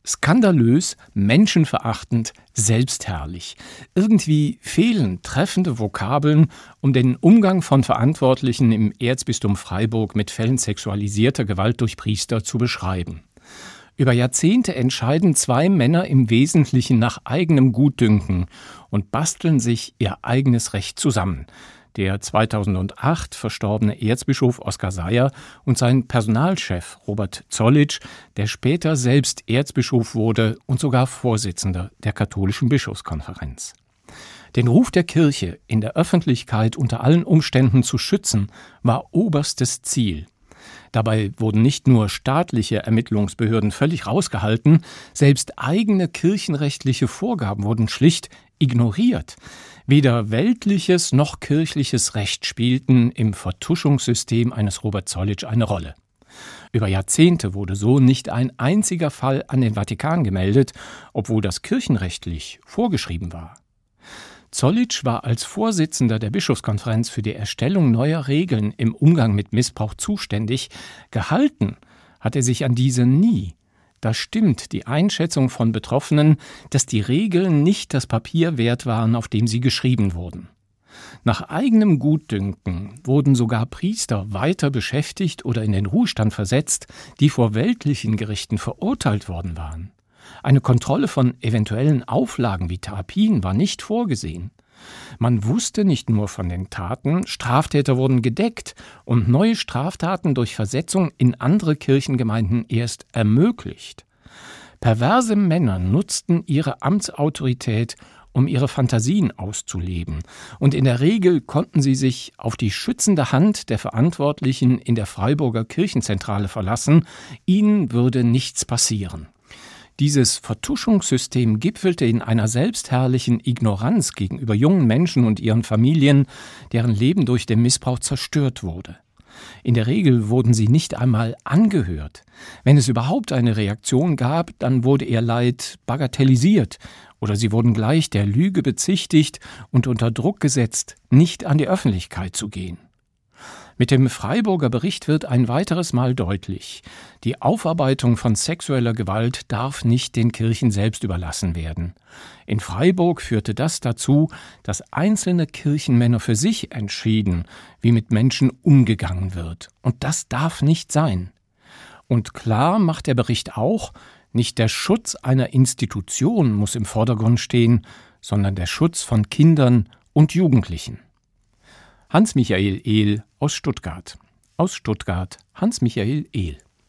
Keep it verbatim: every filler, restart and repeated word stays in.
Skandalös, menschenverachtend, selbstherrlich. Irgendwie fehlen treffende Vokabeln, um den Umgang von Verantwortlichen im Erzbistum Freiburg mit Fällen sexualisierter Gewalt durch Priester zu beschreiben. Über Jahrzehnte entscheiden zwei Männer im Wesentlichen nach eigenem Gutdünken und basteln sich ihr eigenes Recht zusammen. Der zweitausendacht verstorbene Erzbischof Oskar Seyer und sein Personalchef Robert Zollitsch, der später selbst Erzbischof wurde und sogar Vorsitzender der Katholischen Bischofskonferenz. Den Ruf der Kirche in der Öffentlichkeit unter allen Umständen zu schützen, war oberstes Ziel. Dabei wurden nicht nur staatliche Ermittlungsbehörden völlig rausgehalten, selbst eigene kirchenrechtliche Vorgaben wurden schlicht ignoriert. Weder weltliches noch kirchliches Recht spielten im Vertuschungssystem eines Robert Zollitsch eine Rolle. Über Jahrzehnte wurde so nicht ein einziger Fall an den Vatikan gemeldet, obwohl das kirchenrechtlich vorgeschrieben war. Zollitsch war als Vorsitzender der Bischofskonferenz für die Erstellung neuer Regeln im Umgang mit Missbrauch zuständig. Gehalten hat er sich an diese nie. Da stimmt die Einschätzung von Betroffenen, dass die Regeln nicht das Papier wert waren, auf dem sie geschrieben wurden. Nach eigenem Gutdünken wurden sogar Priester weiter beschäftigt oder in den Ruhestand versetzt, die vor weltlichen Gerichten verurteilt worden waren. Eine Kontrolle von eventuellen Auflagen wie Therapien war nicht vorgesehen. Man wusste nicht nur von den Taten, Straftäter wurden gedeckt und neue Straftaten durch Versetzung in andere Kirchengemeinden erst ermöglicht. Perverse Männer nutzten ihre Amtsautorität, um ihre Fantasien auszuleben, und in der Regel konnten sie sich auf die schützende Hand der Verantwortlichen in der Freiburger Kirchenzentrale verlassen, ihnen würde nichts passieren. Dieses Vertuschungssystem gipfelte in einer selbstherrlichen Ignoranz gegenüber jungen Menschen und ihren Familien, deren Leben durch den Missbrauch zerstört wurde. In der Regel wurden sie nicht einmal angehört. Wenn es überhaupt eine Reaktion gab, dann wurde ihr Leid bagatellisiert oder sie wurden gleich der Lüge bezichtigt und unter Druck gesetzt, nicht an die Öffentlichkeit zu gehen. Mit dem Freiburger Bericht wird ein weiteres Mal deutlich: Die Aufarbeitung von sexueller Gewalt darf nicht den Kirchen selbst überlassen werden. In Freiburg führte das dazu, dass einzelne Kirchenmänner für sich entschieden, wie mit Menschen umgegangen wird. Und das darf nicht sein. Und klar macht der Bericht auch, nicht der Schutz einer Institution muss im Vordergrund stehen, sondern der Schutz von Kindern und Jugendlichen. Hans-Michael Ehl aus Stuttgart. Aus Stuttgart Hans-Michael Ehl.